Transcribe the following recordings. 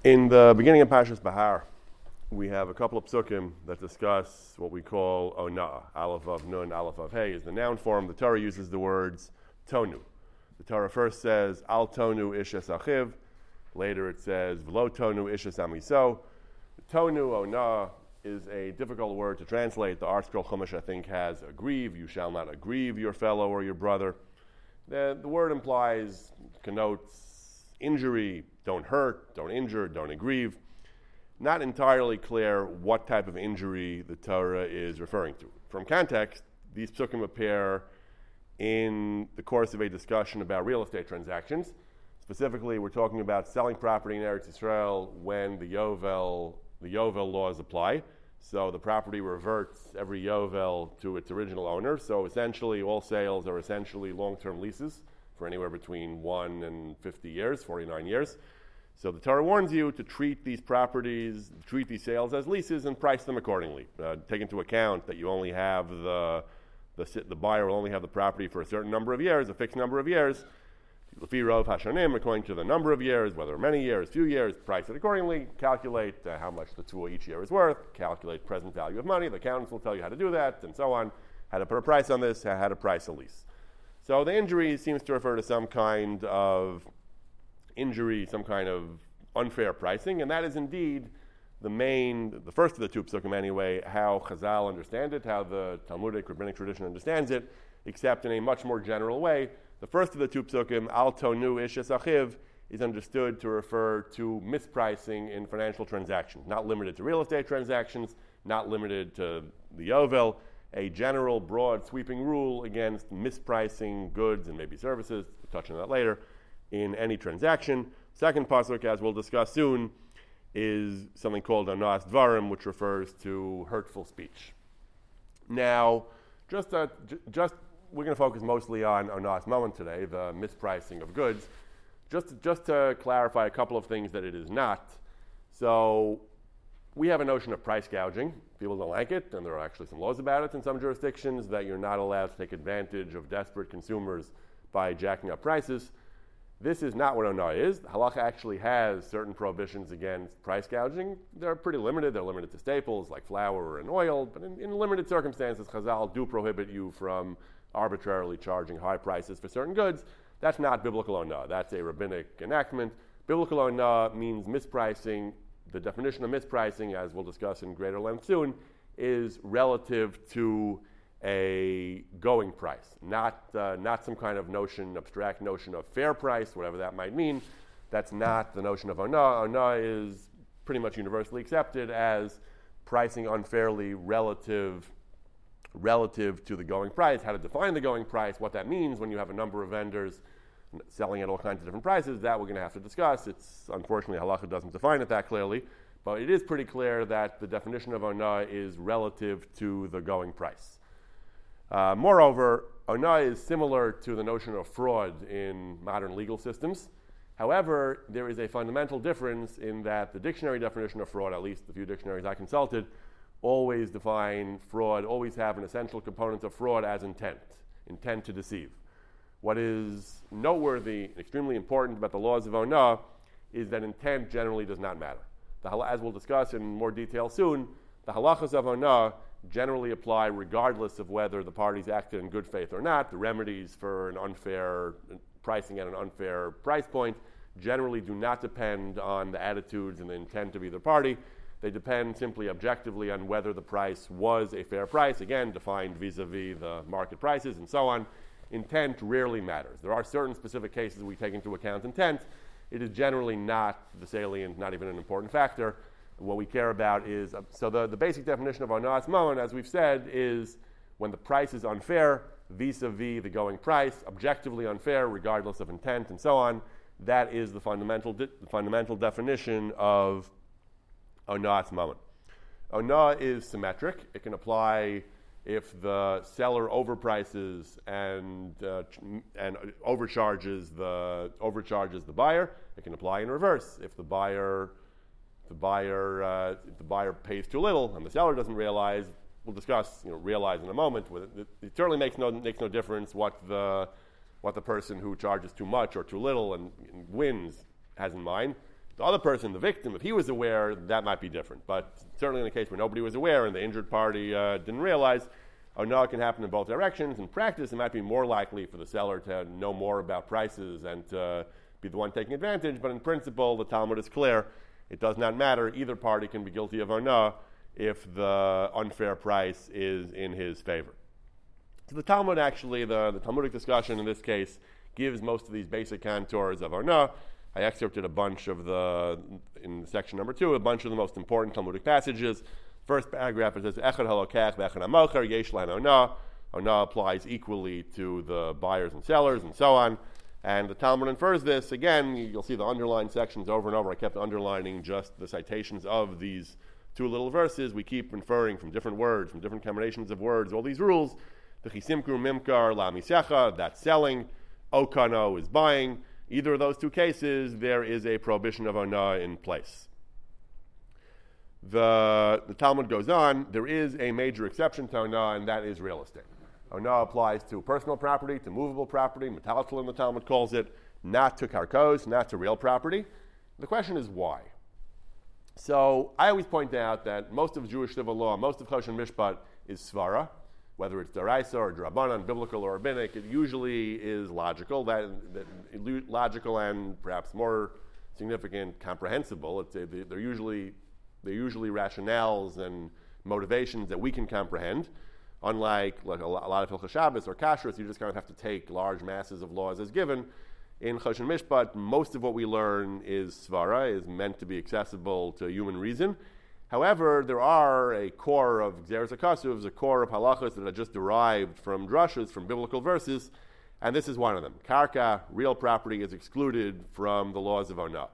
In the beginning of Parshas Bahar, we have a couple of psukim that discuss what we call onah. Aleph of nun, aleph of hey is the noun form. The Torah uses the words tonu. The Torah first says al tonu ish es achiv. Later it says v'lo tonu ish es amiso. Tonu, onah, is a difficult word to translate. The Art Scroll Chumash, I think, has aggrieve. You shall not aggrieve your fellow or your brother. The word connotes injury. Don't hurt, don't injure, don't aggrieve. Not entirely clear what type of injury the Torah is referring to. From context, these psukim appear in the course of a discussion about real estate transactions. Specifically, we're talking about selling property in Eretz Yisrael when the Yovel laws apply. So the property reverts every Yovel to its original owner. So essentially, all sales are essentially long-term leases for anywhere between 1 and 50 years, 49 years. So the Torah warns you to treat these sales as leases and price them accordingly. Take into account that you only have the buyer will only have the property for a certain number of years, a fixed number of years. Lefi rov hashanim, according to the number of years, whether many years, few years, price it accordingly. Calculate how much the tool each year is worth. Calculate present value of money. The accountants will tell you how to do that, and so on. How to put a price on this. How to price a lease. So the injury seems to refer to some kind of injury, some kind of unfair pricing, and that is indeed the first of the two psukim anyway, how Chazal understand it, how the Talmudic rabbinic tradition understands it, except in a much more general way. The first of the two psukim, al tonu ish es achiv, is understood to refer to mispricing in financial transactions, not limited to real estate transactions, not limited to the Yovel, a general, broad, sweeping rule against mispricing goods and maybe services, we'll touch on that later, in any transaction. Second pasuk, as we'll discuss soon, is something called onas dvarim, which refers to hurtful speech. Now, we're going to focus mostly on onas mammon today, the mispricing of goods. Just to clarify a couple of things that it is not. So, we have a notion of price gouging. People don't like it, and there are actually some laws about it in some jurisdictions that you're not allowed to take advantage of desperate consumers by jacking up prices. This is not what onah is. The halacha actually has certain prohibitions against price gouging. They're pretty limited. They're limited to staples like flour and oil, but in limited circumstances, Chazal do prohibit you from arbitrarily charging high prices for certain goods. That's not biblical onah. That's a rabbinic enactment. Biblical onah means mispricing. The definition of mispricing, as we'll discuss in greater length soon, is relative to a going price, not some kind of abstract notion of fair price, whatever that might mean. That's not the notion of onah. Onah is pretty much universally accepted as pricing unfairly relative to the going price. How to define the going price, what that means when you have a number of vendors selling at all kinds of different prices, that we're going to have to discuss. It's unfortunately halacha doesn't define it that clearly, but it is pretty clear that the definition of onah is relative to the going price. Moreover, onah is similar to the notion of fraud in modern legal systems. However, there is a fundamental difference in that the dictionary definition of fraud, at least the few dictionaries I consulted, always define fraud, always have an essential component of fraud as intent to deceive. What is noteworthy, extremely important about the laws of onah is that intent generally does not matter. As we'll discuss in more detail soon, the halachas of onah generally apply regardless of whether the parties acted in good faith or not. The remedies for an unfair pricing at an unfair price point generally do not depend on the attitudes and the intent of either party. They depend simply objectively on whether the price was a fair price, again, defined vis-a-vis the market prices and so on. Intent rarely matters. There are certain specific cases we take into account intent. It is generally not the salient, not even an important factor. What we care about is, so the basic definition of onas mammon, as we've said, is when the price is unfair vis-a-vis the going price, objectively unfair regardless of intent and so on. That is the fundamental definition of onas mammon. Onah is symmetric. It can apply if the seller overprices and overcharges the buyer. It can apply in reverse. If the buyer pays too little and the seller doesn't realize, we'll discuss realize in a moment. It certainly makes no difference what the person who charges too much or too little and wins has in mind. the other person, the victim, if he was aware, that might be different. But certainly in the case where nobody was aware and the injured party didn't realize, no, it can happen in both directions. In practice, it might be more likely for the seller to know more about prices and to be the one taking advantage. But in principle, the Talmud is clear. It does not matter. Either party can be guilty of no if the unfair price is in his favor. So the Talmud actually, the Talmudic discussion in this case, gives most of these basic contours of no. I excerpted a bunch of in section number 2, a bunch of the most important Talmudic passages. First paragraph, it says, Echad halokach v'echad hamocher yesh lahen ona. Ona applies equally to the buyers and sellers and so on. And the Talmud infers this. Again, you'll see the underlined sections over and over. I kept underlining just the citations of these 2 little verses. We keep inferring from different words, from different combinations of words, all these rules. The chisimkru mimkar la misecha, that's selling. Okano is buying. Either of those 2 cases, there is a prohibition of ona in place. The Talmud goes on, there is a major exception to ona, and that is real estate. Ona applies to personal property, to movable property, metaltalin, the Talmud calls it, not to karkos, not to real property. The question is why? So I always point out that most of Jewish civil law, most of Choshen Mishpat is svara, whether it's deraisa or drabanan, biblical or rabbinic. It usually is logical, logical and perhaps more significant, comprehensible. They're usually rationales and motivations that we can comprehend. Unlike a lot of Hilchos Shabbos or Kashrus, you just kind of have to take large masses of laws as given. In Choshen Mishpat, most of what we learn is svara, is meant to be accessible to human reason. However, there are a core of Gzeres HaKasuvs, a core of halachas that are just derived from drashas, from biblical verses, and this is one of them. Karka, real property, is excluded from the laws of ona.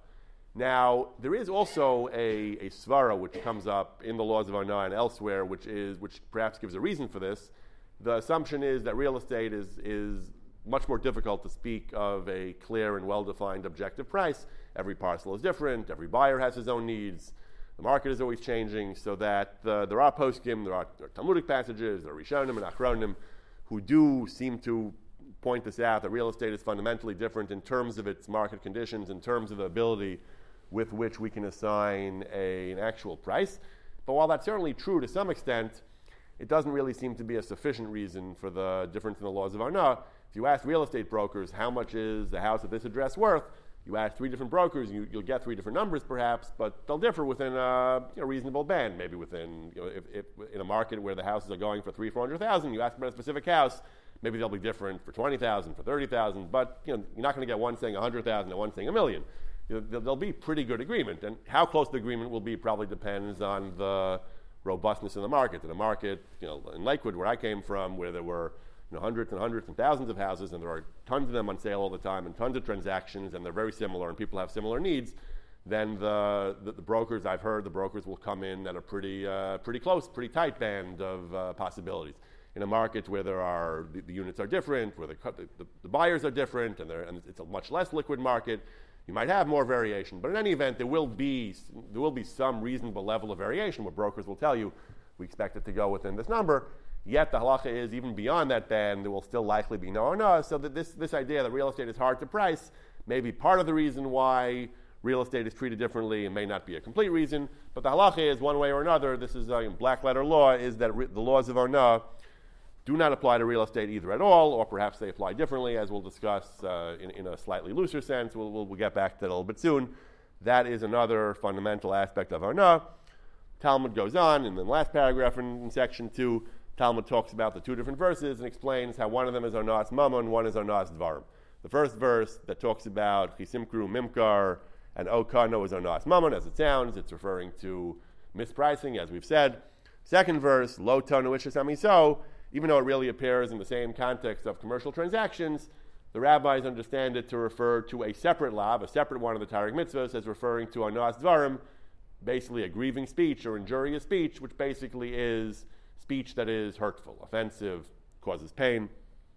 Now, there is also a svara which comes up in the laws of ona and elsewhere, which perhaps gives a reason for this. The assumption is that real estate is much more difficult to speak of a clear and well-defined objective price. Every parcel is different. Every buyer has his own needs. The market is always changing, so that there are poskim, there are Talmudic passages, there are Rishonim and Achronim who do seem to point this out, that real estate is fundamentally different in terms of its market conditions, in terms of the ability with which we can assign an actual price. But while that's certainly true to some extent, it doesn't really seem to be a sufficient reason for the difference in the laws of ona. If you ask real estate brokers, how much is the house at this address worth? You ask 3 different brokers, you'll get 3 different numbers perhaps, but they'll differ within a reasonable band. Maybe within, if in a market where the houses are going for $300,000-$400,000, you ask about a specific house, maybe they'll be different for $20,000, for $30,000, but you're not going to get one saying $100,000 and one saying $1 million. There'll be pretty good agreement, and how close the agreement will be probably depends on the robustness of the market. In a market, in Lakewood, where I came from, where there were hundreds and hundreds and thousands of houses, and there are tons of them on sale all the time, and tons of transactions, and they're very similar, and people have similar needs, then the brokers, I've heard, the brokers will come in at a pretty close, pretty tight band of possibilities. In a market where the units are different, where the buyers are different, and it's a much less liquid market, you might have more variation. But in any event, there will be some reasonable level of variation where brokers will tell you, we expect it to go within this number. Yet the halacha is even beyond that band, there will still likely be no. So that this idea that real estate is hard to price may be part of the reason why real estate is treated differently. It may not be a complete reason, but the halacha is one way or another. This is black letter law, is that the laws of ona do not apply to real estate either at all, or perhaps they apply differently, as we'll discuss in a slightly looser sense. We'll get back to that a little bit soon. That is another fundamental aspect of ona. Talmud goes on in the last paragraph in section 2. Talmud talks about the 2 different verses and explains how one of them is onas mamon, one is onas dvarim. The first verse that talks about chisimkru mimkar and okano is onas mamon, as it sounds. It's referring to mispricing, as we've said. Second verse, lo tonu ishas amiso, even though it really appears in the same context of commercial transactions, the rabbis understand it to refer to a separate lav, a separate one of the Targum mitzvahs, as referring to onas dvarim, basically a grieving speech or injurious speech, which basically is speech that is hurtful, offensive, causes pain.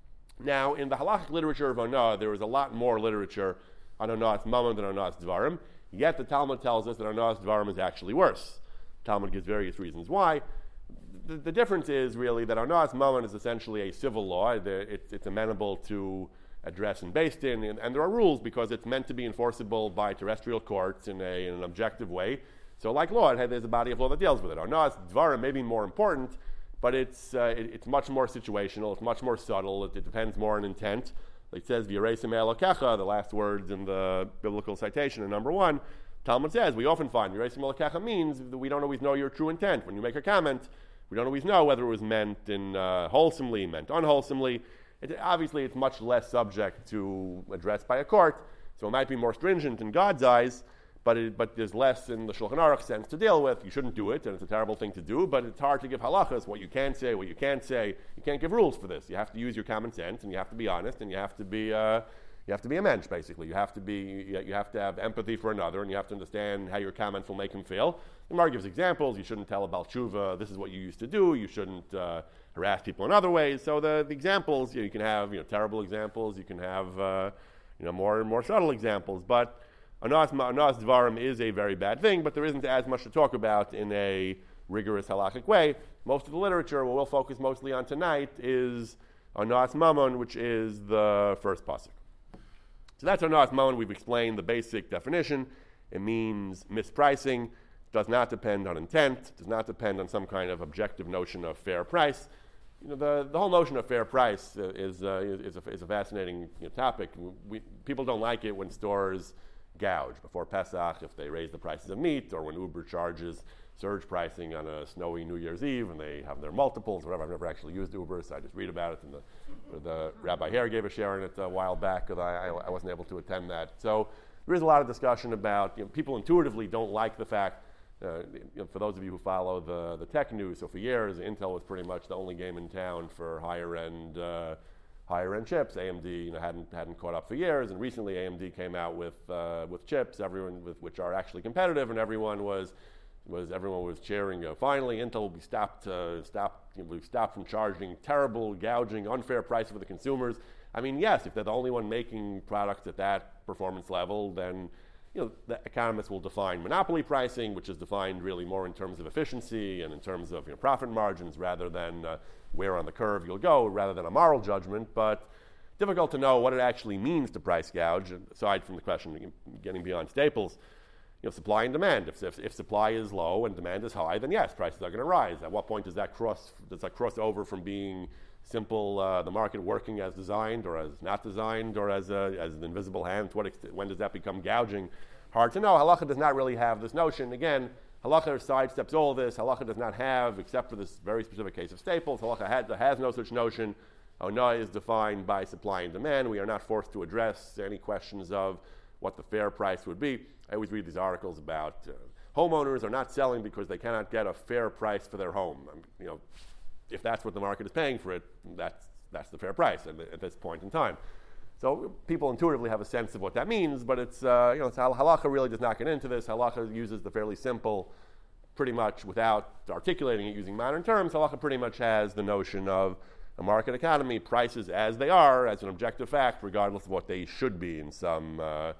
Now, in the halachic literature of ona, there is a lot more literature on onas mamon than onas dvarim, yet the Talmud tells us that onas dvarim is actually worse. Talmud gives various reasons why. The difference is really that onas mamon is essentially a civil law. It's amenable to address in Beis Din, and there are rules because it's meant to be enforceable by terrestrial courts in an objective way. So like law, there's a body of law that deals with it. Onas Dvarim may be more important, but it's much more situational, it's much more subtle, it depends more on intent. Like it says, V'yaresim Elokecha, the last words in the biblical citation in number 1, Talmud says, we often find V'yaresim Elokecha means that we don't always know your true intent. When you make a comment, we don't always know whether it was meant in wholesomely, meant unwholesomely. Obviously, it's much less subject to address by a court, so it might be more stringent in God's eyes, but there's less in the Shulchan Aruch sense to deal with. You shouldn't do it, and it's a terrible thing to do, but it's hard to give halachas, what you can say, what you can't say. You can't give rules for this. You have to use your common sense, and you have to be honest, and you have to be a mensch, basically. You have to have empathy for another, and you have to understand how your comments will make him feel. The Gemara gives examples. You shouldn't tell a Baal Tshuva, this is what you used to do. You shouldn't harass people in other ways. So the examples, you can have terrible examples. You can have more subtle examples, but Anas Dvarim is a very bad thing, but there isn't as much to talk about in a rigorous halachic way. Most of the literature, what we'll focus mostly on tonight, is Anas Mammon, which is the first pasuk. So that's Anas Mammon. We've explained the basic definition. It means mispricing, does not depend on intent, does not depend on some kind of objective notion of fair price. The whole notion of fair price is a fascinating topic. People don't like it when stores gouge before Pesach, if they raise the prices of meat, or when Uber charges surge pricing on a snowy New Year's Eve and they have their multiples, whatever. I've never actually used Uber, so I just read about it, and the Rabbi Hare gave a share in it a while back because I wasn't able to attend that. So there is a lot of discussion about, people intuitively don't like the fact, for those of you who follow the tech news, so for years Intel was pretty much the only game in town for higher end chips. AMD hadn't caught up for years, and recently AMD came out with chips, which are actually competitive, and everyone was cheering. Finally, Intel will be stopped from charging terrible, gouging, unfair prices for the consumers. I mean, yes, if they're the only one making products at that performance level, then the economists will define monopoly pricing, which is defined really more in terms of efficiency and in terms of profit margins rather than where on the curve you'll go, rather than a moral judgment. But difficult to know what it actually means to price gouge, aside from the question getting beyond staples. Supply and demand. If supply is low and demand is high, then yes, prices are going to rise. At what point does that cross over from being simple, the market working as designed or as not designed or as an invisible hand? When does that become gouging? Hard to know. Halacha does not really have this notion. Again, Halacha sidesteps all this. Halacha does not have, except for this very specific case of staples, Halacha has no such notion. Ona is defined by supply and demand. We are not forced to address any questions of what the fair price would be. I always read these articles about homeowners are not selling because they cannot get a fair price for their home. If that's what the market is paying for it, that's the fair price at this point in time. So people intuitively have a sense of what that means, but Halacha really does not get into this. Halacha uses the fairly simple, pretty much without articulating it using modern terms. Halacha pretty much has the notion of a market economy, prices as they are, as an objective fact, regardless of what they should be in some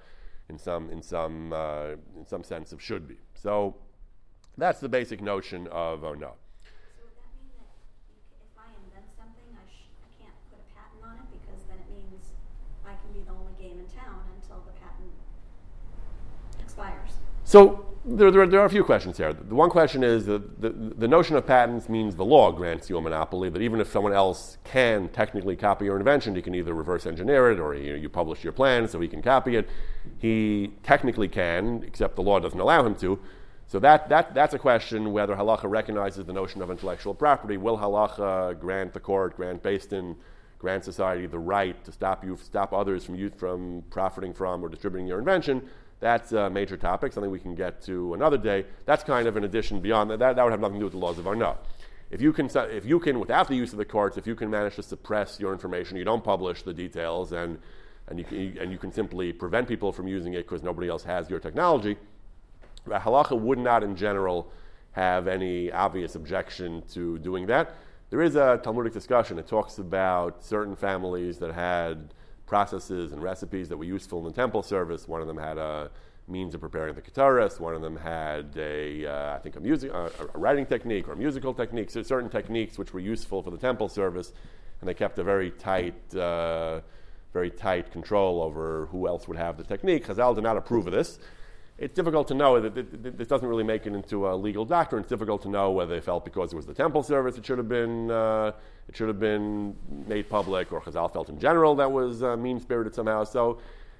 sense of should be. So that's the basic notion of Ona. So would that mean that if I invent something, I can't put a patent on it, because then it means I can be the only game in town until the patent expires? So there are a few questions here. The one question is that the notion of patents means the law grants you a monopoly, that even if someone else can technically copy your invention, he can either reverse engineer it or you publish your plan so he can copy it. He technically can, except the law doesn't allow him to. So that's a question whether Halacha recognizes the notion of intellectual property. Will Halacha grant the court, grant Beis Din, grant society the right to stop others from profiting from or distributing your invention? That's a major topic, something we can get to another day. That's kind of an addition beyond that. That would have nothing to do with the laws of Arna. If you can, without the use of the courts, if you can manage to suppress your information, you don't publish the details, and you can simply prevent people from using it because nobody else has your technology, Halacha would not, in general, have any obvious objection to doing that. There is a Talmudic discussion. It talks about certain families that had processes and recipes that were useful in the temple service. One of them had a means of preparing the Keteris. One of them had a writing technique or a musical technique. So certain techniques which were useful for the temple service, and they kept a very tight very tight control over who else would have the technique. Chazal did not approve of this. It's difficult to know. This doesn't really make it into a legal doctrine. It's difficult to know whether they felt because it was the temple service it should have been made public, or Chazal felt in general that was mean-spirited somehow. So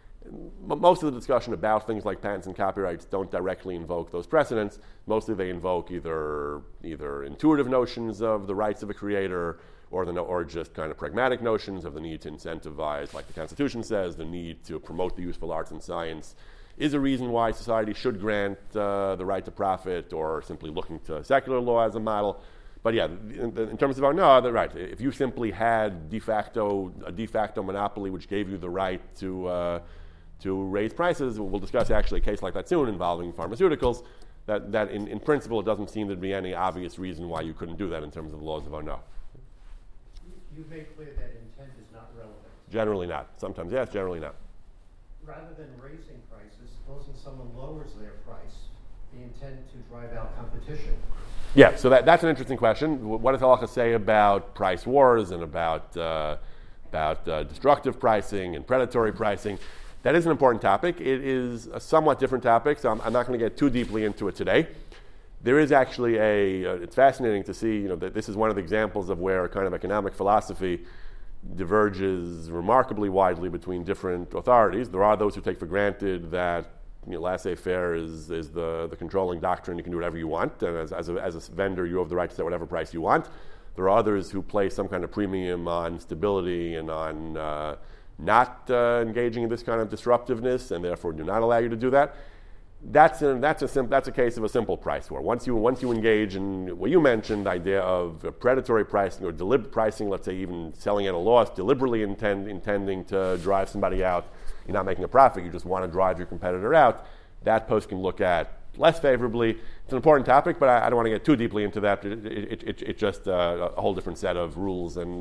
most of the discussion about things like patents and copyrights don't directly invoke those precedents. Mostly they invoke either intuitive notions of the rights of a creator, or just kind of pragmatic notions of the need to incentivize, like the Constitution says, the need to promote the useful arts and science is a reason why society should grant the right to profit, or simply looking to secular law as a model. But yeah, in terms of they're right. If you simply had a de facto monopoly which gave you the right to raise prices, we'll discuss actually a case like that soon involving pharmaceuticals, that in principle it doesn't seem to be any obvious reason why you couldn't do that in terms of the laws of Ono. You've made clear that intent is not relevant. Generally not. Sometimes yes, generally not. Rather than raising prices, supposing someone lowers their price, the intent to drive out competition. Yeah, so that's an interesting question. What does Halacha say about price wars and about destructive pricing and predatory pricing? That is an important topic. It is a somewhat different topic, so I'm not going to get too deeply into it today. There is actually it's fascinating to see, that this is one of the examples of where kind of economic philosophy diverges remarkably widely between different authorities. There are those who take for granted that laissez-faire is the controlling doctrine. You can do whatever you want, and as a vendor, you have the right to set whatever price you want. There are others who place some kind of premium on stability and on not engaging in this kind of disruptiveness, and therefore do not allow you to do that. That's a case of a simple price war. Once you engage in what you mentioned, the idea of predatory pricing or deliberate pricing, let's say even selling at a loss, deliberately intending to drive somebody out, you're not making a profit, you just want to drive your competitor out, that post can look at less favorably. It's an important topic, but I don't want to get too deeply into that. It's just a whole different set of rules and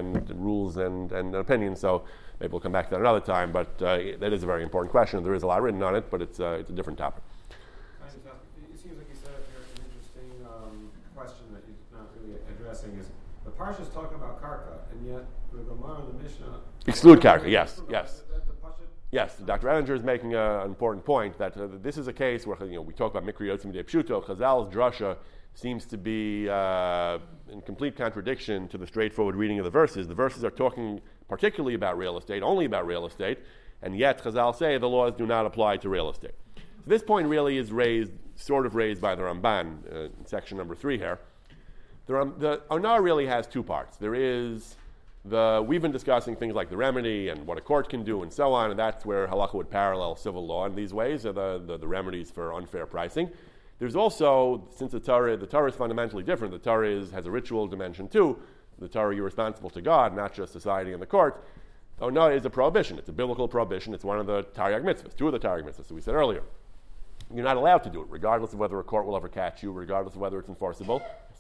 opinions. So maybe we'll come back to that another time. But that is a very important question. There is a lot written on it, but it's a different topic. It seems like you set up here an interesting question that you're not really addressing. Is the Parsha's talking about Karka, and yet the Gemara and the Mishnah exclude Karka? Yes. Yes, Dr. Edinger is making an important point that this is a case where we talk about Mikri Yotzim Midei Pshuto. Chazal's drasha seems to be in complete contradiction to the straightforward reading of the verses. The verses are talking particularly about real estate, only about real estate, and yet Chazal say the laws do not apply to real estate. So this point really is raised by the Ramban in section number 3 here. The Onar really has two parts. There is we've been discussing things like the remedy and what a court can do and so on, and that's where halakha would parallel civil law in these ways, are the remedies for unfair pricing. There's also, since the Torah is fundamentally different, the Torah has a ritual dimension too. The Torah, you're responsible to God, not just society and the court. No, is a prohibition. It's a biblical prohibition. It's one of the Taryag mitzvahs, two of the Taryag mitzvahs that we said earlier. You're not allowed to do it, regardless of whether a court will ever catch you, regardless of whether it's enforceable.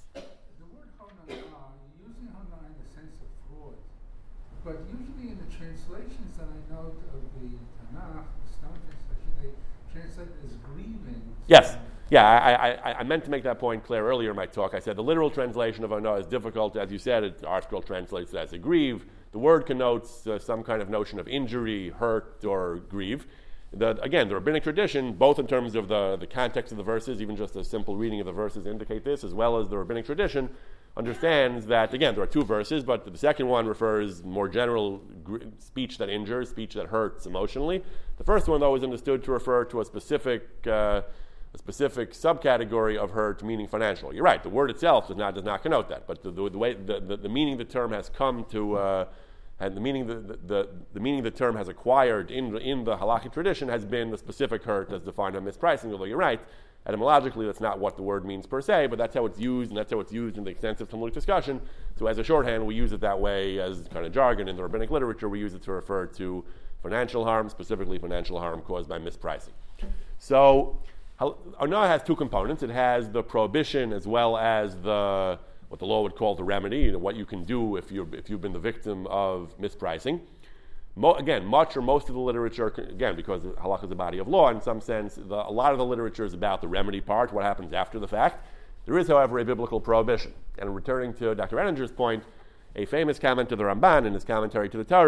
But usually in the translations that I know of the Tanakh, the Stone translation, they translate it as grieving. Yes. Yeah, I meant to make that point clear earlier in my talk. I said the literal translation of Ono is difficult. As you said, our scroll translates it as a grieve. The word connotes some kind of notion of injury, hurt, or grieve. Again, the rabbinic tradition, both in terms of the context of the verses, even just a simple reading of the verses indicate this, as well as the rabbinic tradition, understands that, again, there are two verses, but the second one refers more general speech that injures, speech that hurts emotionally. The first one, though, is understood to refer to a specific subcategory of hurt, meaning financial. You're right, the word itself does not connote that, but the way the meaning the term has come to, and the meaning the term has acquired in the halakhic tradition has been the specific hurt as defined on mispricing, although you're right, etymologically, that's not what the word means per se, but that's how it's used, and that's how it's used in the extensive Talmudic discussion. So as a shorthand, we use it that way as kind of jargon. In the rabbinic literature, we use it to refer to financial harm, specifically financial harm caused by mispricing. So Onah has two components. It has the prohibition as well as what the law would call the remedy, what you can do if you've been the victim of mispricing. Again, much or most of the literature, again, because halakha is a body of law in some sense, a lot of the literature is about the remedy part, what happens after the fact. There is, however, a biblical prohibition. And returning to Dr. Edinger's point, a famous comment to the Ramban in his commentary to the Torah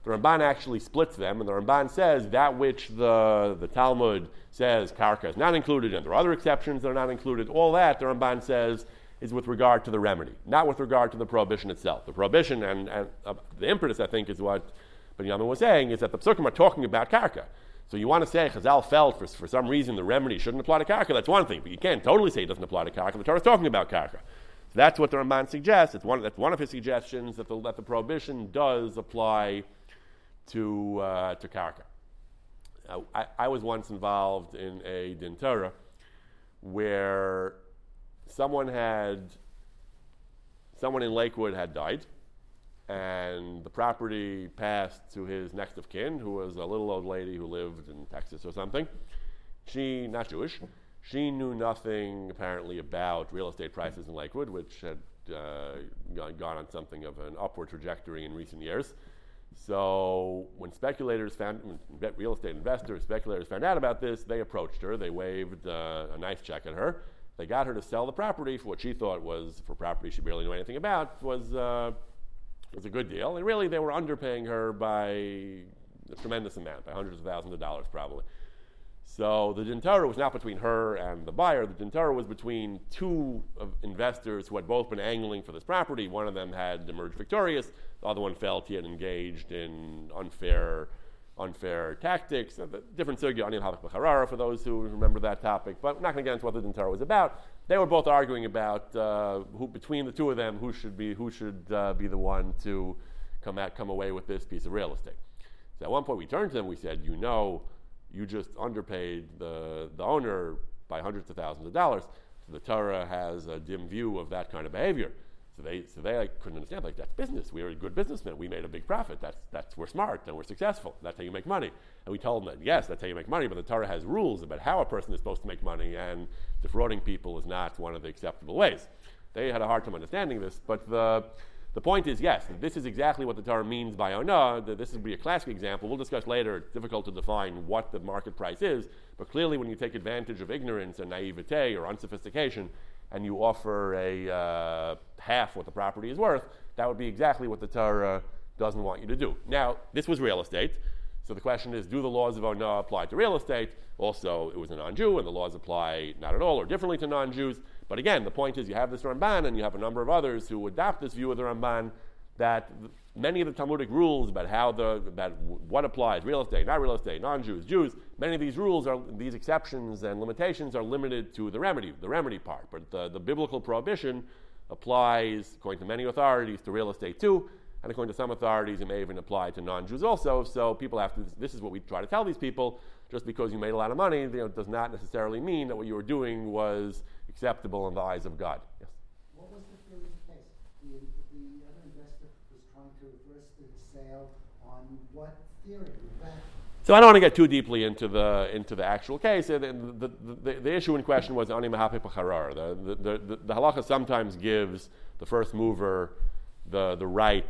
the Ramban actually splits them, and the Ramban says that which the Talmud says karka is not included, and there are other exceptions that are not included. All that, the Ramban says, is with regard to the remedy, not with regard to the prohibition itself. The prohibition and the impetus, I think, is what Binyamin was saying, is that the Psukim are talking about karka. So you want to say Chazal felt for some reason the remedy shouldn't apply to karka, that's one thing, but you can't totally say it doesn't apply to karka. The Torah is talking about karka. So that's what the Ramban suggests. That's one of his suggestions, that the prohibition does apply to karka. I was once involved in a din Torah where someone in Lakewood had died, and the property passed to his next of kin, who was a little old lady who lived in Texas or something. She, not Jewish, she knew nothing apparently about real estate prices in Lakewood, which had gone on something of an upward trajectory in recent years. So when real estate investors, speculators found out about this, they approached her, they waved a nice check at her. They got her to sell the property for what she thought was, for property she barely knew anything about, was a good deal. And really they were underpaying her by a tremendous amount, by hundreds of thousands of dollars probably. So the din Torah was not between her and the buyer. The din Torah was between two investors who had both been angling for this property. One of them had emerged victorious. The other one felt he had engaged in unfair tactics. Different sugya, Anil Havak B'Charara, for those who remember that topic. But I'm not going to get into what the din Torah was about. They were both arguing about who, between the two of them, who should be the one to come away with this piece of real estate. So at one point we turned to them. We said, you just underpaid the owner by hundreds of thousands of dollars. So the Torah has a dim view of that kind of behavior. So they couldn't understand. That's business. We are a good businessmen. We made a big profit. We're smart and we're successful. That's how you make money. And we told them that yes, that's how you make money. But the Torah has rules about how a person is supposed to make money, and defrauding people is not one of the acceptable ways. They had a hard time understanding this. But the point is, yes, this is exactly what the Torah means by ona. This would be a classic example. We'll discuss later. It's difficult to define what the market price is, but clearly when you take advantage of ignorance and naivete or unsophistication, and you offer a half what the property is worth, that would be exactly what the Torah doesn't want you to do. Now, this was real estate, so the question is, do the laws of ona apply to real estate? Also, it was a non-Jew, and the laws apply not at all or differently to non-Jews. But again, the point is you have this Ramban and you have a number of others who adopt this view of the Ramban, that many of the Talmudic rules about about what applies, real estate, not real estate, non-Jews, Jews, many of these rules these exceptions and limitations are limited to the remedy part. But the biblical prohibition applies, according to many authorities, to real estate too, and according to some authorities, it may even apply to non-Jews also. So people have to, this is what we try to tell these people, just because you made a lot of money, does not necessarily mean that what you were doing was acceptable in the eyes of God. Yes? What was the theory of the case? The other investor was trying to reverse the sale on what theory? So I don't want to get too deeply into the actual case. The issue in question was ani mahape pacharar. The halacha sometimes gives the first mover the right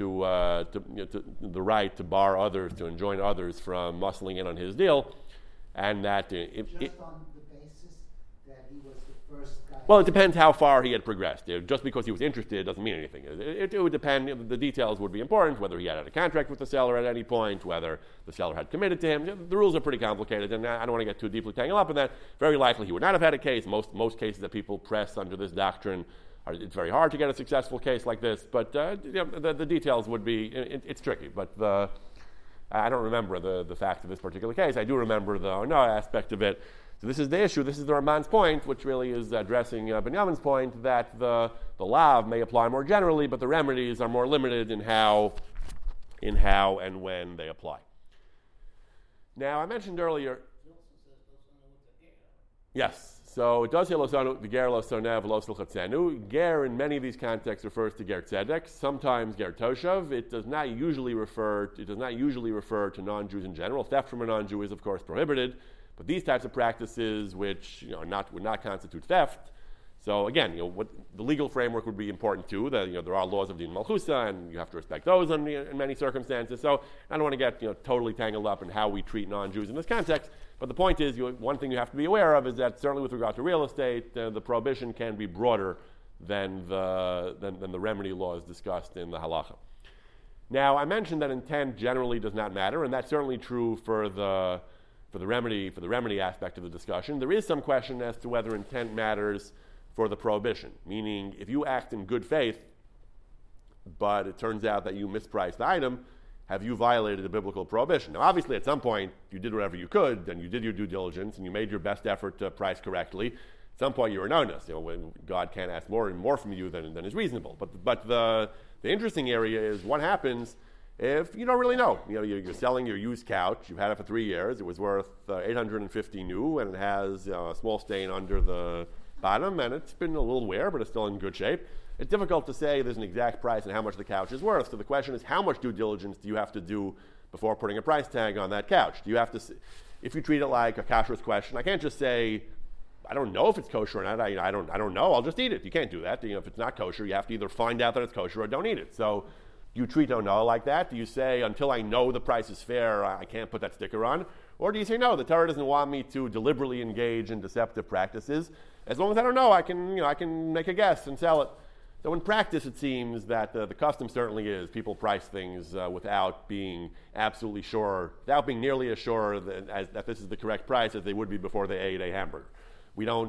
to bar others, to enjoin others from muscling in on his deal, and that on the basis that he was the first guy. Well, it depends how far he had progressed. Just because he was interested doesn't mean anything. It would depend. The details would be important. Whether he had a contract with the seller at any point, whether the seller had committed to him. The rules are pretty complicated, and I don't want to get too deeply tangled up in that. Very likely, he would not have had a case. Most cases that people press under this doctrine, it's very hard to get a successful case like this, but the details would be, it's tricky. But I don't remember the fact of this particular case. I do remember the aspect of it. So this is the issue. This is the Ramban's point, which really is addressing Binyamin's point, that the lav may apply more generally, but the remedies are more limited in how and when they apply. Now, I mentioned earlier... Yes. So it does say losanu, the ger losonev losul chatzenu. Ger in many of these contexts refers to ger tzedek. Sometimes ger toshav. It does not usually refer to non-Jews in general. Theft from a non-Jew is of course prohibited, but these types of practices, which would not constitute theft. So again, what the legal framework would be important too. That there are laws of din malchusa, and you have to respect those in many circumstances. So I don't want to get totally tangled up in how we treat non-Jews in this context. But the point is, one thing you have to be aware of is that certainly with regard to real estate, the prohibition can be broader than the remedy laws discussed in the halacha. Now, I mentioned that intent generally does not matter, and that's certainly true for the remedy aspect of the discussion. There is some question as to whether intent matters for the prohibition, meaning if you act in good faith, but it turns out that you mispriced the item, have you violated a biblical prohibition? Now, obviously, at some point, you did whatever you could, and you did your due diligence, and you made your best effort to price correctly. At some point, you were onus. When God can't ask more and more from you than is reasonable. But the interesting area is what happens if you don't really know. You're selling your used couch. You've had it for 3 years. It was worth $850 new, and it has a small stain under the bottom, and it's been a little wear, but it's still in good shape. It's difficult to say there's an exact price and how much the couch is worth. So the question is, how much due diligence do you have to do before putting a price tag on that couch? Do you have to, if you treat it like a kashrus question, I can't just say, I don't know if it's kosher or not. I don't know. I'll just eat it. You can't do that. If it's not kosher, you have to either find out that it's kosher or don't eat it. So do you treat don't know like that? Do you say, until I know the price is fair, I can't put that sticker on? Or do you say, no, the Torah doesn't want me to deliberately engage in deceptive practices. As long as I don't know, I can make a guess and sell it. So in practice, it seems that the custom certainly is people price things without being absolutely sure, without being nearly as sure that this is the correct price as they would be before they ate a hamburger. We don't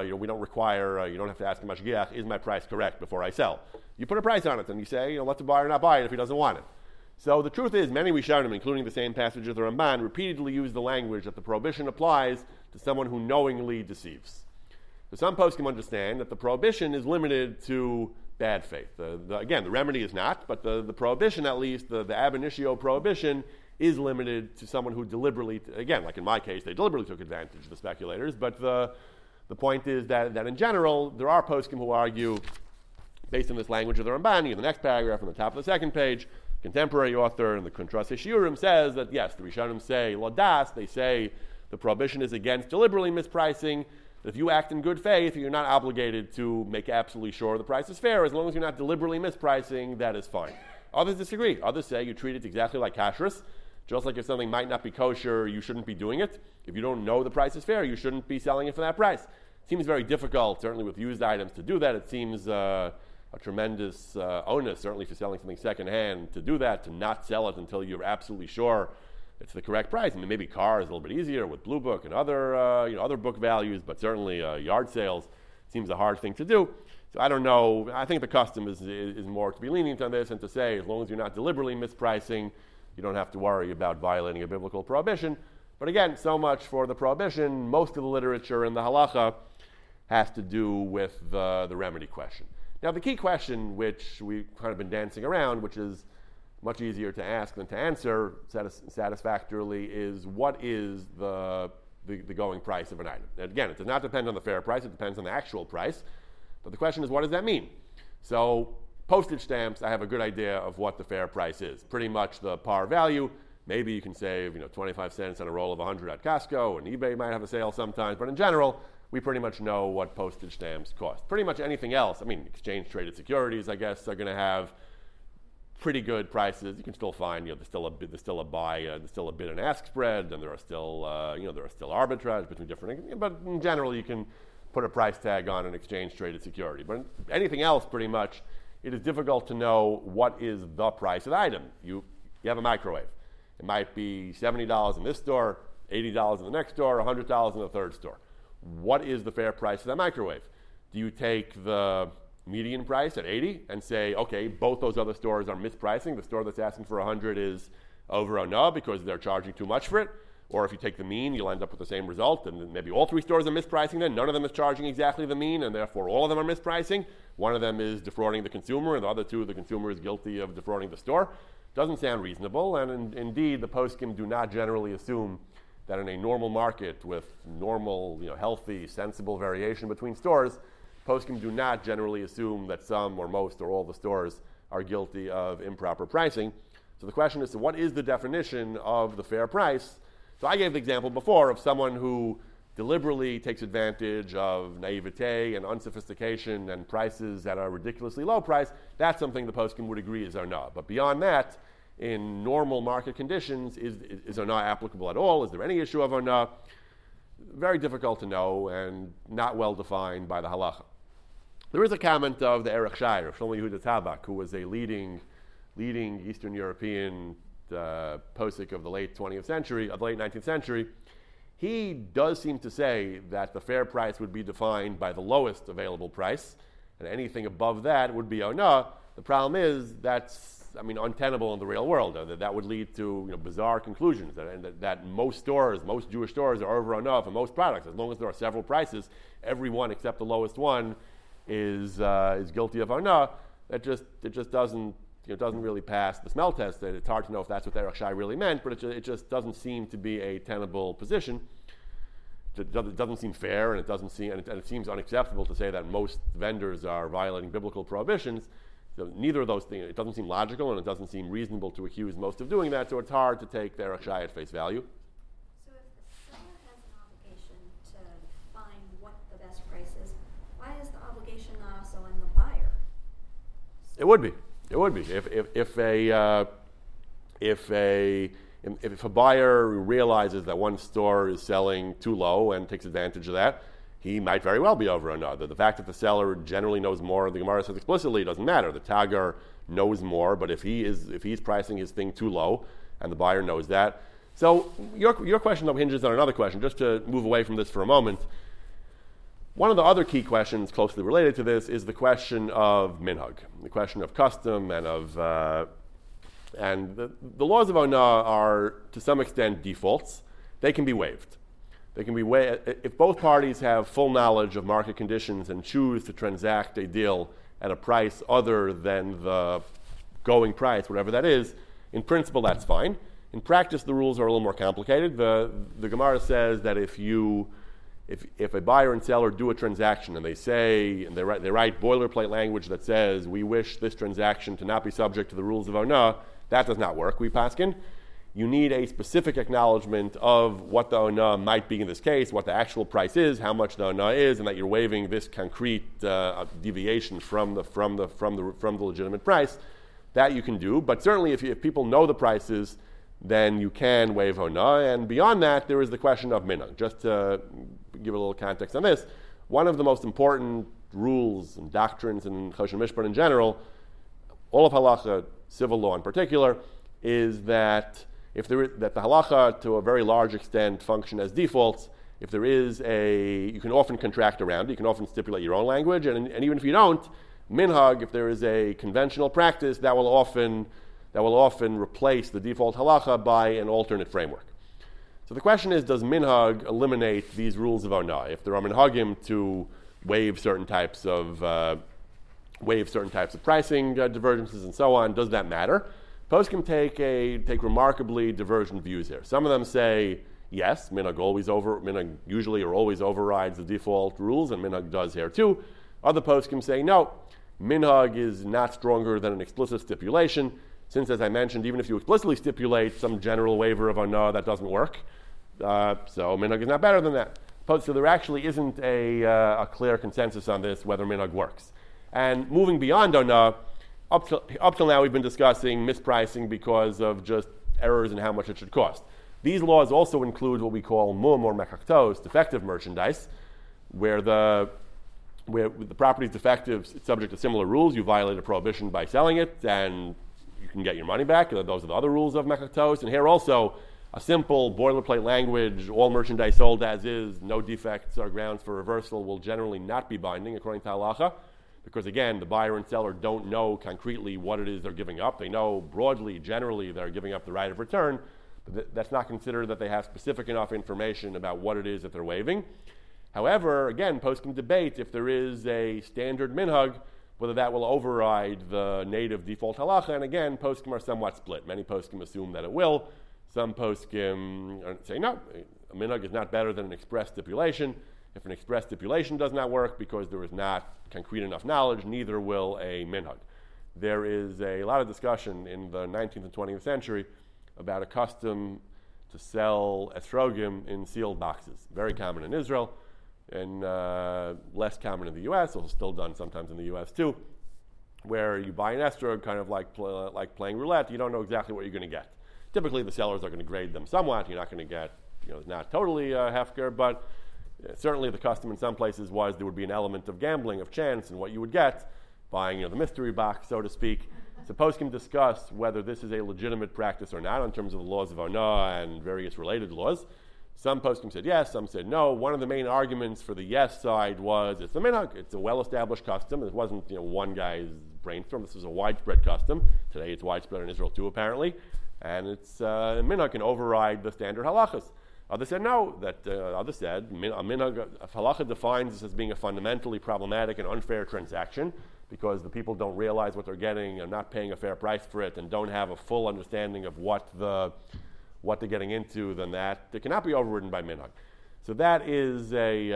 require. You don't have to ask the mashgiach, is my price correct before I sell? You put a price on it, and you say, let the buyer not buy it if he doesn't want it. So the truth is, many Rishonim, including the same passage of the Ramban, repeatedly use the language that the prohibition applies to someone who knowingly deceives. So some poskim understand that the prohibition is limited to bad faith. Again, the remedy is not, but the prohibition, at least, the ab initio prohibition, is limited to someone who deliberately, again, like in my case, they deliberately took advantage of the speculators, but the point is that in general, there are poskim who argue, based on this language of the Ramban, in the next paragraph on the top of the second page, contemporary author in the Kuntras Shiurim says that, yes, the Rishonim say, Ladas, they say the prohibition is against deliberately mispricing. If you act in good faith, you're not obligated to make absolutely sure the price is fair. As long as you're not deliberately mispricing, that is fine. Others disagree. Others say you treat it exactly like kashrus. Just like if something might not be kosher, you shouldn't be doing it. If you don't know the price is fair, you shouldn't be selling it for that price. It seems very difficult, certainly with used items, to do that. It seems a tremendous onus, certainly for selling something secondhand, to do that, to not sell it until you're absolutely sure it's the correct price. I mean, maybe car is a little bit easier with Blue Book and other book values, but certainly yard sales seems a hard thing to do. So I don't know. I think the custom is more to be lenient on this and to say, as long as you're not deliberately mispricing, you don't have to worry about violating a biblical prohibition. But again, so much for the prohibition. Most of the literature in the halacha has to do with the remedy question. Now, the key question, which we've kind of been dancing around, which is much easier to ask than to answer satisfactorily, is what is the going price of an item? And again, it does not depend on the fair price, it depends on the actual price. But the question is, what does that mean? So postage stamps, I have a good idea of what the fair price is. Pretty much the par value. Maybe you can save 25 cents on a roll of 100 at Costco, and eBay might have a sale sometimes. But in general, we pretty much know what postage stamps cost. Pretty much anything else, exchange-traded securities, I guess, are going to have pretty good prices. You can still find, there's still a bid and ask spread, and there are still arbitrage between different. But in general, you can put a price tag on an exchange-traded security. But anything else, pretty much, it is difficult to know what is the price of the item. You have a microwave. It might be $70 in this store, $80 in the next store, $100 in the third store. What is the fair price of that microwave? Do you take the median price at 80 and say, okay, both those other stores are mispricing. The store that's asking for 100 is over or no because they're charging too much for it. Or if you take the mean, you'll end up with the same result, and maybe all three stores are mispricing then. None of them is charging exactly the mean, and therefore all of them are mispricing. One of them is defrauding the consumer, and the other two, the consumer is guilty of defrauding the store. Doesn't sound reasonable, and indeed, the poskim do not generally assume that in a normal market with normal, healthy, sensible variation between stores, poskim do not generally assume that some or most or all the stores are guilty of improper pricing. So the question is, so what is the definition of the fair price? So I gave the example before of someone who deliberately takes advantage of naivete and unsophistication and prices at a ridiculously low price. That's something the poskim would agree is arna. But beyond that, in normal market conditions, is arna applicable at all? Is there any issue of arna? Very difficult to know and not well defined by the halacha. There is a comment of the Erech Shai, Shlomo Yehuda Tabak, who was a leading leading Eastern European posek of the late 20th century, of the late 19th century, he does seem to say that the fair price would be defined by the lowest available price, and anything above that would be ona. The problem is that's, untenable in the real world. That would lead to bizarre conclusions, that most Jewish stores are over ona for most products. As long as there are several prices, every one except the lowest one is guilty of ona. It just doesn't really pass the smell test. It's hard to know if that's what Erech Shai really meant, but it just doesn't seem to be a tenable position. It doesn't seem fair, and it seems unacceptable to say that most vendors are violating biblical prohibitions. So neither of those things, it doesn't seem logical, and it doesn't seem reasonable to accuse most of doing that, so it's hard to take the Erech Shai at face value. So if the seller has an obligation to find what the best price is, why is the obligation not also on the buyer? It would be. If a buyer realizes that one store is selling too low and takes advantage of that, he might very well be over another. The fact that the seller generally knows more, the Gemara says explicitly, doesn't matter. The Tagar knows more, but if he's pricing his thing too low, and the buyer knows that. So your question though hinges on another question. Just to move away from this for a moment, one of the other key questions closely related to this is the question of minhag, the question of custom and of and the laws of Ona are to some extent defaults. They can be waived. They can be if both parties have full knowledge of market conditions and choose to transact a deal at a price other than the going price, whatever that is. In principle, that's fine. In practice, the rules are a little more complicated. The Gemara says that if a buyer and seller do a transaction and they write boilerplate language that says we wish this transaction to not be subject to the rules of Ona, that does not work. We paskin. You need a specific acknowledgement of what the ona might be in this case, what the actual price is, how much the ona is, and that you're waiving this concrete deviation from the legitimate price. That you can do, but certainly if people know the prices, then you can waive ona. And beyond that, there is the question of minhag. Just to give a little context on this, one of the most important rules and doctrines in Choshen Mishpat in general, all of halacha, civil law in particular, is that that the halacha, to a very large extent, function as defaults. If there is you can often contract around it, you can often stipulate your own language, and even if you don't, minhag, if there is a conventional practice, that will often replace the default halacha by an alternate framework. So the question is, does minhag eliminate these rules of ona? If there are minhagim to waive certain types of pricing divergences and so on, does that matter? Poskim take remarkably divergent views here. Some of them say, yes, minhag usually or always overrides the default rules, and minhag does here too. Other poskim say, no, minhag is not stronger than an explicit stipulation, since, as I mentioned, even if you explicitly stipulate some general waiver of ona, that doesn't work. So minhag is not better than that. So there actually isn't a clear consensus on this, whether minhag works. And moving beyond ona, up till now, we've been discussing mispricing because of just errors in how much it should cost. These laws also include what we call mu'am or mechaktos, defective merchandise, where the property is defective, it's subject to similar rules. You violate a prohibition by selling it, and you can get your money back. Those are the other rules of mechaktos. And here also, a simple boilerplate language, all merchandise sold as is, no defects are grounds for reversal, will generally not be binding according to halacha. Because again, the buyer and seller don't know concretely what it is they're giving up. They know broadly, generally, they're giving up the right of return, but that's not considered that they have specific enough information about what it is that they're waiving. However, again, poskim debate if there is a standard minhag, whether that will override the native default halacha. And again, poskim are somewhat split. Many poskim assume that it will. Some poskim say no, a minhag is not better than an express stipulation. If an express stipulation does not work because there is not concrete enough knowledge, neither will a minhag. There is a lot of discussion in the 19th and 20th century about a custom to sell esrogim in sealed boxes. Very common in Israel, and less common in the U.S., also still done sometimes in the U.S. too, where you buy an estrog, kind of like playing roulette. You don't know exactly what you're going to get. Typically, the sellers are going to grade them somewhat. You're not going to get, not totally hefker, but certainly the custom in some places was there would be an element of gambling, of chance, and what you would get, buying the mystery box, so to speak. So poskim discuss whether this is a legitimate practice or not in terms of the laws of Ona and various related laws. Some poskim said yes, some said no. One of the main arguments for the yes side was it's the minhag. It's a well-established custom. It wasn't one guy's brainstorm. This was a widespread custom. Today it's widespread in Israel too, apparently. And it's minhag can override the standard halachas. Others said no. Others said a minhag, halacha defines this as being a fundamentally problematic and unfair transaction, because the people don't realize what they're getting and not paying a fair price for it and don't have a full understanding of what they're getting into, then that it cannot be overridden by minhag. So that is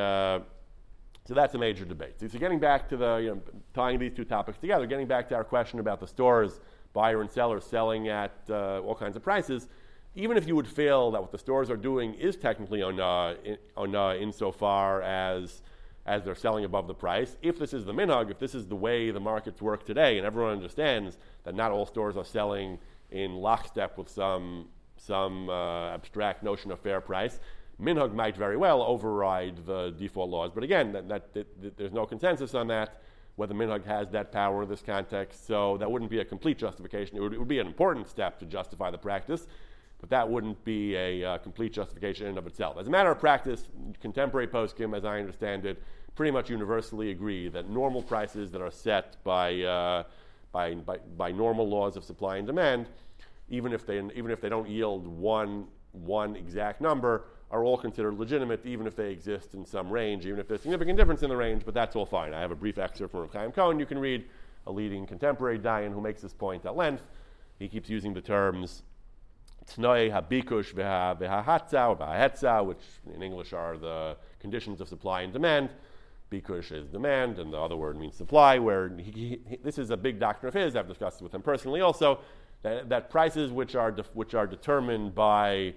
that's a major debate. So getting back to tying these two topics together, getting back to our question about the stores, buyer and seller selling at all kinds of prices, even if you would feel that what the stores are doing is technically ona insofar as they're selling above the price. If this is the minhag, if this is the way the markets work today, and everyone understands that not all stores are selling in lockstep with some abstract notion of fair price, minhag might very well override the default laws. But again, there's no consensus on that, whether minhag has that power in this context. So that wouldn't be a complete justification. It would be an important step to justify the practice, but that wouldn't be a complete justification in and of itself. As a matter of practice, contemporary poskim, as I understand it, pretty much universally agree that normal prices that are set by normal laws of supply and demand, even if they don't yield one exact number, are all considered legitimate, even if they exist in some range, even if there's significant difference in the range. But that's all fine. I have a brief excerpt from Reb Chaim Cohen you can read, a leading contemporary dayan who makes this point at length. He keeps using the terms Tnoi habikush v'hahatza or v'hahetza, which in English are the conditions of supply and demand. Bikush is demand, and the other word means supply, where this is a big doctrine of his. I've discussed it with him personally also, that prices which are determined by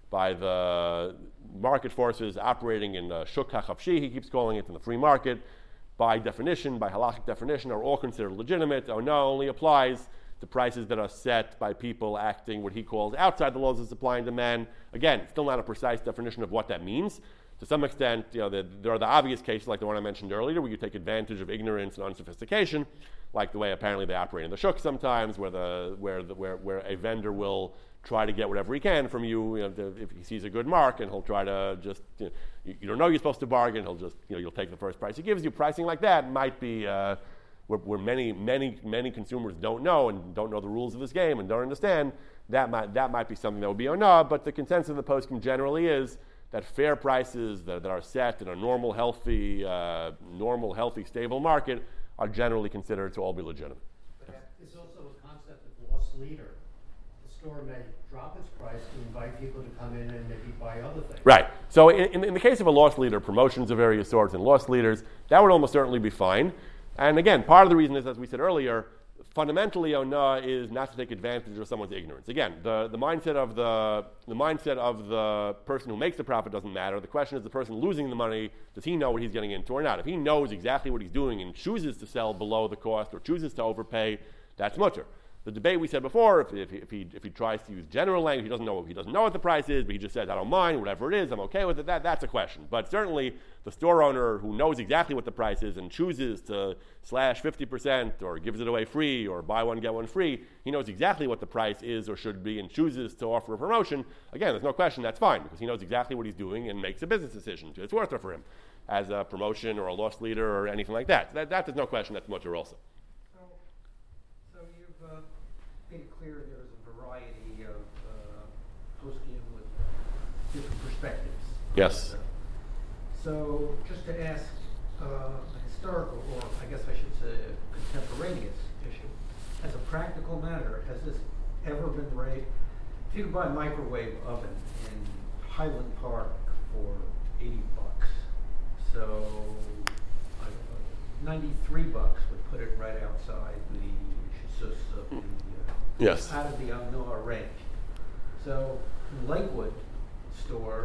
the market forces operating in the shuk hachafshi, he keeps calling it, in the free market, by definition, by halachic definition, are all considered legitimate. Ona only applies to prices that are set by people acting what he calls outside the laws of supply and demand. Again, still not a precise definition of what that means. To some extent, there are the obvious cases, like the one I mentioned earlier, where you take advantage of ignorance and unsophistication, like the way apparently they operate in the shuk sometimes, where a vendor will try to get whatever he can from you. If he sees a good mark, and he'll try to just you don't know you're supposed to bargain. He'll just you'll take the first price he gives you. Pricing like that might be where many consumers don't know the rules of this game and don't understand. That might be something that would be ona. But the consensus of the poskim generally is that fair prices that are set in a normal, healthy, stable market are generally considered to all be legitimate. But there's also a concept of loss leader. The store may drop its price to invite people to come in and maybe buy other things. Right. So in the case of a loss leader, promotions of various sorts and loss leaders, that would almost certainly be fine. And again, part of the reason is, as we said earlier, fundamentally, ona is not to take advantage of someone's ignorance. Again, the mindset of the person who makes the profit doesn't matter. The question is the person losing the money, does he know what he's getting into or not? If he knows exactly what he's doing and chooses to sell below the cost or chooses to overpay, that's mutter. The debate we said before, if he tries to use general language, he doesn't know what the price is, but he just says, I don't mind, whatever it is, I'm okay with it, that's a question. But certainly the store owner who knows exactly what the price is and chooses to slash 50% or gives it away free or buy one, get one free, he knows exactly what the price is or should be and chooses to offer a promotion. Again, there's no question that's fine, because he knows exactly what he's doing and makes a business decision. It's worth it for him as a promotion or a loss leader or anything like that. That there's no question that's mutter also. So you've made it clear there's a variety of poskim with different perspectives. Yes. So just to ask a historical, or I guess I should say a contemporaneous issue, as a practical matter, has this ever been raised? If you could buy a microwave oven in Highland Park for $80, so I don't know, $93 would put it right outside the Shusus of the Yes. out of the Amnoah range. So in Lakewood store,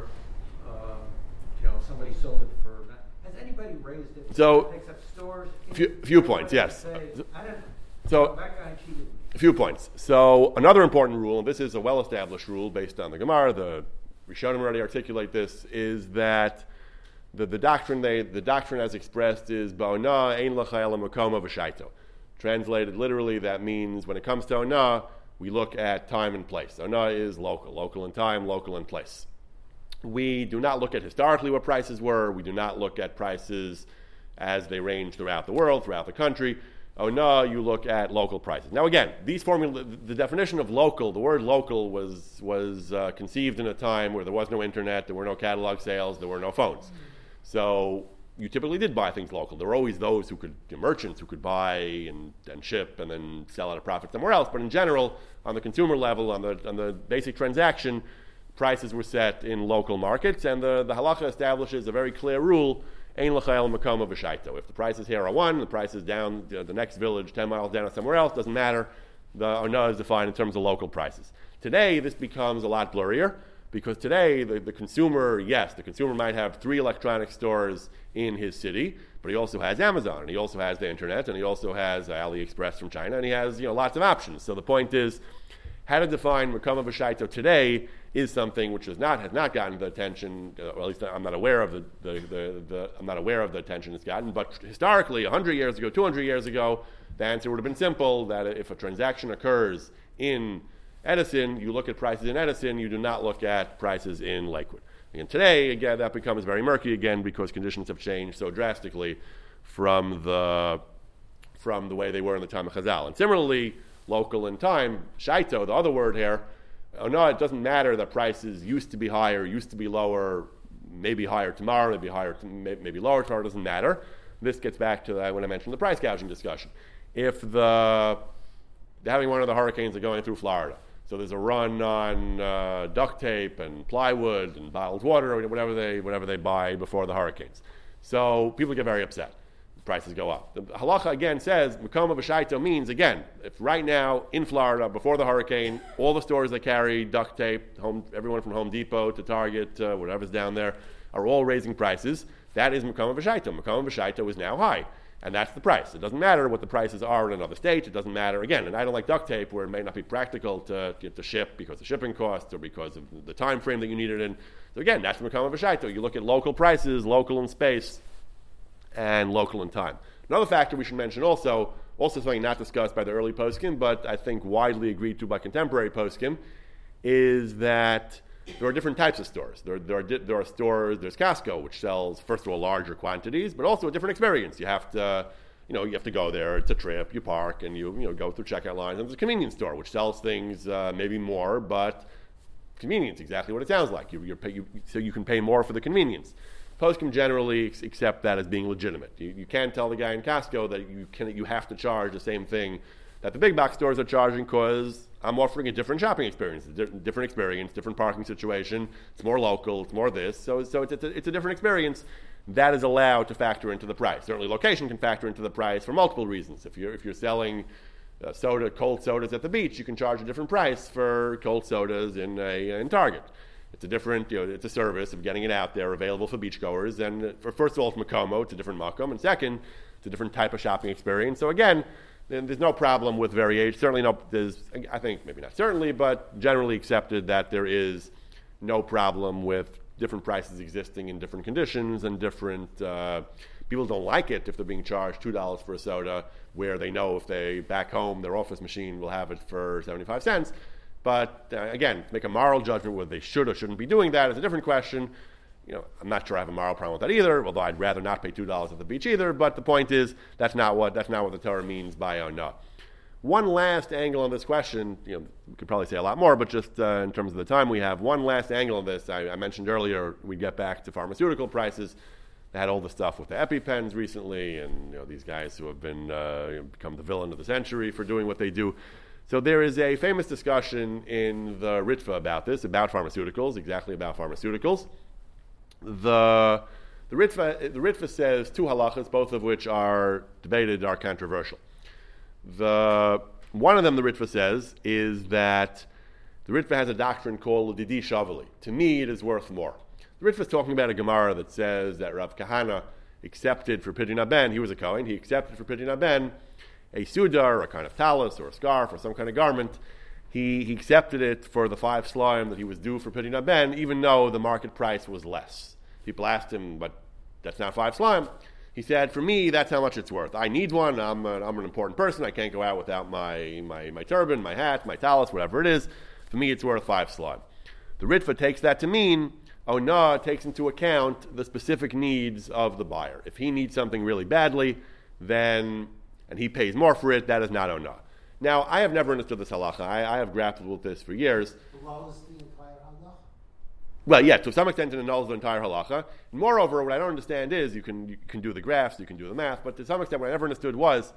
somebody sold it for. Has anybody raised it? So, except stores. Few points, yes. Say, So, that guy cheated me. a few points. So another important rule, and this is a well-established rule based on the Gemara, the Rishonim already articulate this, is that the doctrine as expressed is Ba'ona ein l'cha ela makoma v'shaito. Translated literally, that means when it comes to Ona, we look at time and place. Ona is local in time, local in place. We do not look at historically what prices were. We do not look at prices as they range throughout the world, throughout the country. Ona, you look at local prices. Now again, these formula, the definition of local, the word local was conceived in a time where there was no internet, there were no catalog sales, there were no phones. So you typically did buy things local. There were always those merchants who could buy and ship and then sell at a profit somewhere else. But in general, on the consumer level, on the basic transaction, prices were set in local markets, and the halacha establishes a very clear rule: ein l'chayel makoma v'shaito. If the prices here are one, the prices down the next village 10 miles down or somewhere else, doesn't matter. The ona is defined in terms of local prices. Today, this becomes a lot blurrier, because today the consumer might have 3 electronic stores in his city, but he also has Amazon, and he also has the internet, and he also has AliExpress from China, and he has lots of options. So the point is, how to define makoma v'shaito today is something which has not gotten the attention, or at least I'm not aware of the attention it's gotten. But historically, 100 years ago, 200 years ago, the answer would have been simple: that if a transaction occurs in Edison, you look at prices in Edison, you do not look at prices in Lakewood. And today, again, that becomes very murky again, because conditions have changed so drastically from the way they were in the time of Chazal. And similarly, local in time, shaito, the other word here, no, it doesn't matter that prices used to be higher, used to be lower, maybe higher tomorrow, maybe lower tomorrow, it doesn't matter. This gets back to when I mentioned the price gouging discussion. If having one of the hurricanes are going through Florida, so there's a run on duct tape and plywood and bottled water, or whatever they buy before the hurricanes. So people get very upset. Prices go up. The halacha again says makoma v'shaito means, again, if right now in Florida before the hurricane, all the stores that carry duct tape, everyone from Home Depot to Target, whatever's down there, are all raising prices, that is makoma v'shaito. Makoma v'shaito is now high, and that's the price. It doesn't matter what the prices are in another state. It doesn't matter, again, and I don't like duct tape where it may not be practical to get to ship because of shipping costs or because of the time frame that you need it in. So again, that's makoma v'shaito. You look at local prices, local in space, and local in time. Another factor we should mention also something not discussed by the early poskim, but I think widely agreed to by contemporary poskim, is that there are different types of stores. There are stores, there's Costco, which sells, first of all, larger quantities, but also a different experience. You have to go there, it's a trip, you park, and you go through checkout lines. And there's a convenience store, which sells things maybe more, but convenience, exactly what it sounds like. So you can pay more for the convenience. Poskim generally accept that as being legitimate. You can't tell the guy in Costco that you have to charge the same thing that the big box stores are charging, because I'm offering a different shopping experience, different parking situation. It's more local, it's more this. So it's a different experience. That is allowed to factor into the price. Certainly, location can factor into the price for multiple reasons. If you're selling cold sodas at the beach, you can charge a different price for cold sodas in Target. It's a different, it's a service of getting it out there, available for beachgoers. And first of all, it's makomo, it's a different makom. And second, it's a different type of shopping experience. So again, there's no problem with variation. Certainly I think, maybe not certainly, but generally accepted that there is no problem with different prices existing in different conditions and different, people don't like it if they're being charged $2 for a soda, where they know if they back home, their office machine will have it for 75 cents. But again, make a moral judgment whether they should or shouldn't be doing that is a different question. I'm not sure I have a moral problem with that either, although I'd rather not pay $2 at the beach either. But the point is, that's not what the Torah means by ona. One last angle on this question, we could probably say a lot more, but just in terms of the time we have, one last angle on this. I mentioned earlier, we get back to pharmaceutical prices. They had all the stuff with the EpiPens recently, and these guys who have been become the villain of the century for doing what they do. So there is a famous discussion in the Ritva about this, about pharmaceuticals, exactly about pharmaceuticals. The Ritva says 2 halachas, both of which are debated, are controversial. One of them, the Ritva says, is that the Ritva has a doctrine called Didi Shavali. To me, it is worth more. The Ritva is talking about a Gemara that says that Rav Kahana accepted for Pidyon Ben, he was a Kohen, he accepted for Pidyon Ben a sudar, or a kind of talus, or a scarf, or some kind of garment. He accepted it for the 5 slime that he was due for Pidyon Ben, even though the market price was less. People asked him, but that's not 5 slime. He said, for me, that's how much it's worth. I need one. I'm an important person. I can't go out without my turban, my hat, my talis, whatever it is. For me, it's worth 5 slot. The Ritva takes that to mean, Onah takes into account the specific needs of the buyer. If he needs something really badly, then, and he pays more for it, that is not Onah. Now, I have never understood this halacha. I have grappled with this for years. Blows the entire halacha? Well, yeah, to some extent it annuls the entire halacha. And moreover, what I don't understand is, you can do the graphs, you can do the math, but to some extent what I never understood was,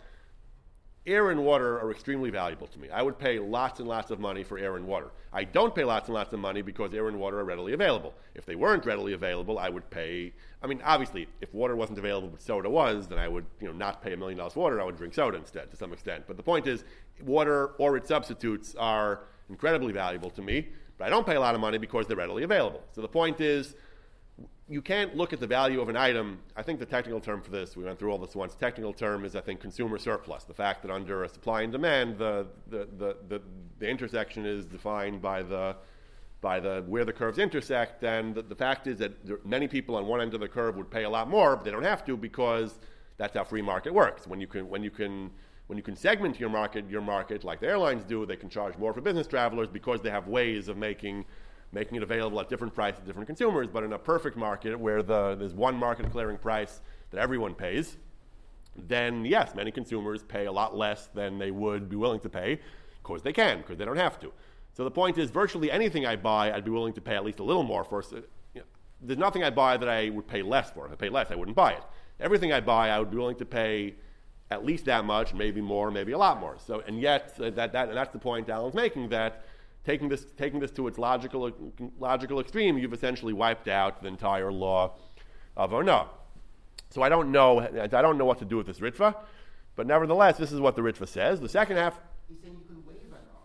air and water are extremely valuable to me. I would pay lots and lots of money for air and water. I don't pay lots and lots of money because air and water are readily available. If they weren't readily available, I would pay, obviously, if water wasn't available but soda was, then I would not pay $1 million for water, I would drink soda instead, to some extent. But the point is, water or its substitutes are incredibly valuable to me, but I don't pay a lot of money because they're readily available. So the point is, you can't look at the value of an item. I think the technical term for this, we went through all this once, technical term is, I think, consumer surplus. The fact that under a supply and demand, the intersection is defined by the where the curves intersect, and the fact is that many people on one end of the curve would pay a lot more, but they don't have to because that's how free market works. When you can segment your market like the airlines do, they can charge more for business travelers because they have ways of making it available at different prices to different consumers. But in a perfect market where there's one market clearing price that everyone pays, then yes, many consumers pay a lot less than they would be willing to pay because they can, because they don't have to. So the point is, virtually anything I buy, I'd be willing to pay at least a little more for. There's nothing I buy that I would pay less for. If I pay less, I wouldn't buy it. Everything I buy, I would be willing to pay at least that much, maybe more, maybe a lot more. So, and yet, and that's the point Alan's making, that taking this to its logical extreme, you've essentially wiped out the entire law of Onah. So I don't know what to do with this Ritva, but nevertheless, this is what the Ritva says. The second half. He's saying you can waive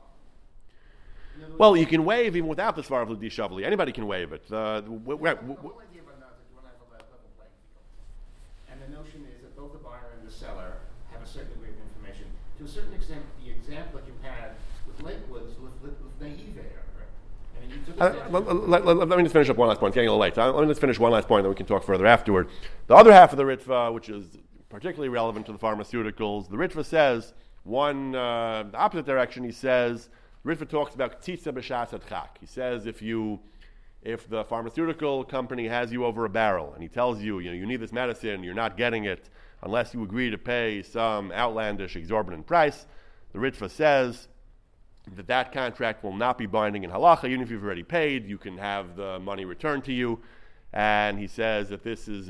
Onah. Well, you can waive even without the Svar of Ludi Shavli. Anybody can waive it. The whole idea of Onah is that you want to have a level playing field. And the notion is that both the buyer and the seller have a certain degree of information. To a certain extent, the example that you had with Lakewood was with naive air. And you took let me just finish up one last point. It's getting a little late. So let me just finish one last point, then we can talk further afterward. The other half of the Ritva, which is particularly relevant to the pharmaceuticals, the Ritva says, the opposite direction, he says, Ritva talks about ktitza b'shas adchak. He says if the pharmaceutical company has you over a barrel and he tells you, you need this medicine, you're not getting it unless you agree to pay some outlandish, exorbitant price, the Ritva says that contract will not be binding in halacha. Even if you've already paid, you can have the money returned to you. And he says that this is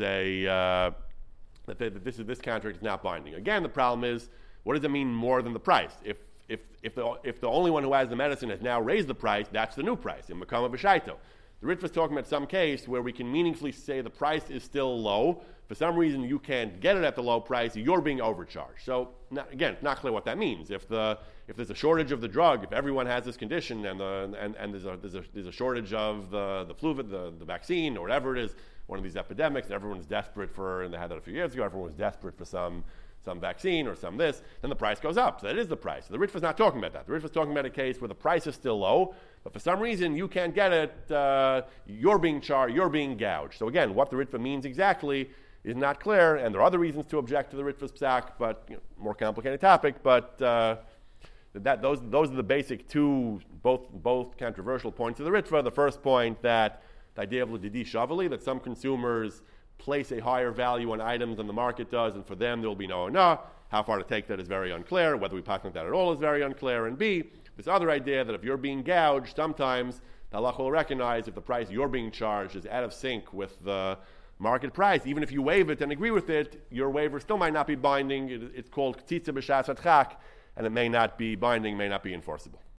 this contract is not binding. Again, the problem is, what does it mean more than the price? If the only one who has the medicine has now raised the price, that's the new price in Makama B'Shaito. The Ritva is talking about some case where we can meaningfully say the price is still low. For some reason, you can't get it at the low price. You're being overcharged. So again, it's not clear what that means. If there's a shortage of the drug, if everyone has this condition, and there's a shortage of the flu, the vaccine, or whatever it is, one of these epidemics, and everyone's desperate for, and they had that a few years ago. Everyone was desperate for some vaccine or some this, then the price goes up. So that is the price. So the Ritva is not talking about that. The Ritva is talking about a case where the price is still low, but for some reason you can't get it, you're being charged, you're being gouged. So again, what the Ritva means exactly is not clear, and there are other reasons to object to the Ritva's psak, but more complicated topic, but those are the basic two, both controversial points of the Ritva. The first point, that the idea of L'didi Shavali, that some consumers place a higher value on items than the market does, and for them there will be no Onah. How far to take that is very unclear. Whether we pass on that at all is very unclear. And B, this other idea that if you're being gouged, sometimes the halacha will recognize if the price you're being charged is out of sync with the market price. Even if you waive it and agree with it, your waiver still might not be binding. It's called ktitza b'shas adchak, and it may not be binding, may not be enforceable.